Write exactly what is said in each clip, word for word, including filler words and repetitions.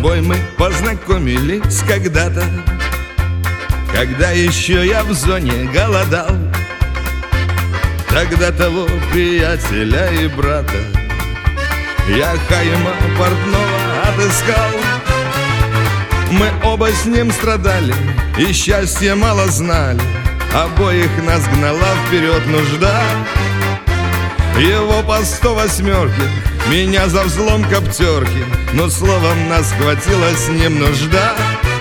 тобой мы познакомились когда-то, когда еще я в зоне голодал. Тогда того приятеля и брата я Хаима портного отыскал. Мы оба с ним страдали и счастья мало знали, обоих нас гнала вперед нужда. Его по сто восьмерки, меня за взлом коптерки, но словом нас хватила с ним нужда.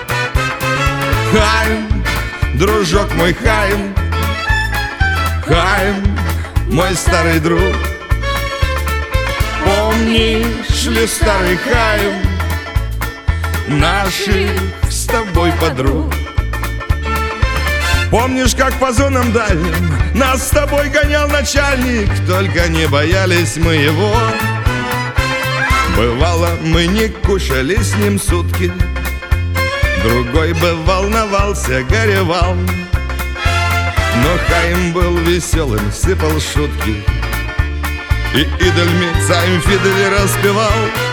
Хаим, дружок мой Хаим, Хаим, мой старый друг. Помнишь ли, старый Хаим, наших с тобой подруг? Помнишь, как по зонам дальним нас с тобой гонял начальник, только не боялись мы его. Бывало, мы не кушали с ним сутки, другой бы волновался, горевал. Но Хаим был веселым, сыпал шутки и идольми цаим фидели распевал.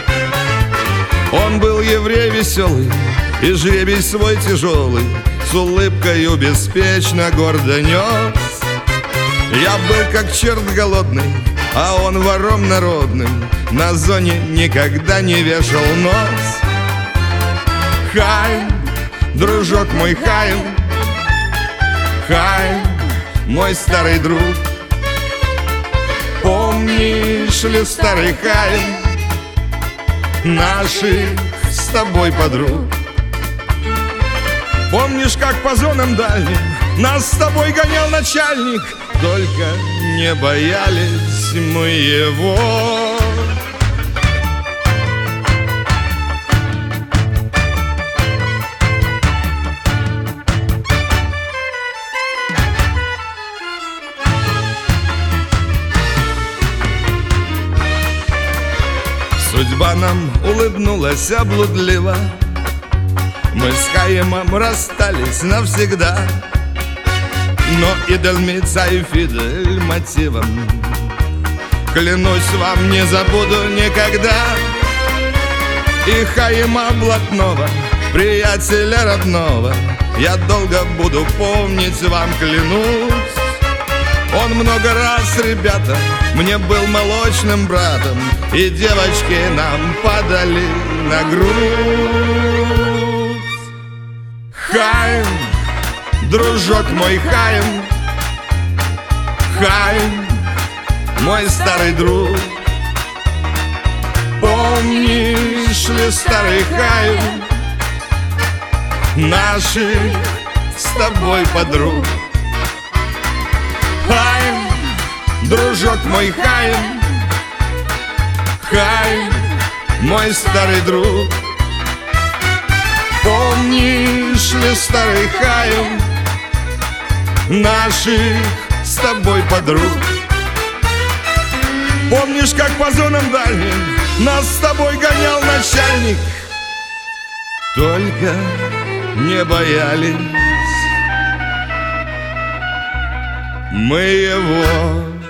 Он был еврей веселый и жребий свой тяжелый с улыбкою беспечно гордо нес. Я был как черт голодный, а он вором народным на зоне никогда не вешал нос. Хаим, дружок мой Хаим, Хаим, мой старый друг. Помнишь ли, старый Хаим, наших с тобой подруг? Помнишь, как по зонам дальним нас с тобой гонял начальник, только не боялись мы его. Судьба нам улыбнулась облудливо, мы с Хаимом расстались навсегда. Но идоль цаим фидель мотивом, клянусь вам, не забуду никогда. И Хаима блатного, приятеля родного, я долго буду помнить вам, клянусь. Он много раз, ребята, мне был молочным братом, и девочки нам падали на грудь. Хаим, дружок мой Хаим, Хаим, мой старый друг. Помнишь ли, старый Хаим, наших с тобой подруг? Хаим, дружок мой Хаим, Хаим, мой старый друг. Помнишь ли, старый Хаим, наших с тобой подруг? Помнишь, как по зонам дальним нас с тобой гонял начальник, только не боялись мы его.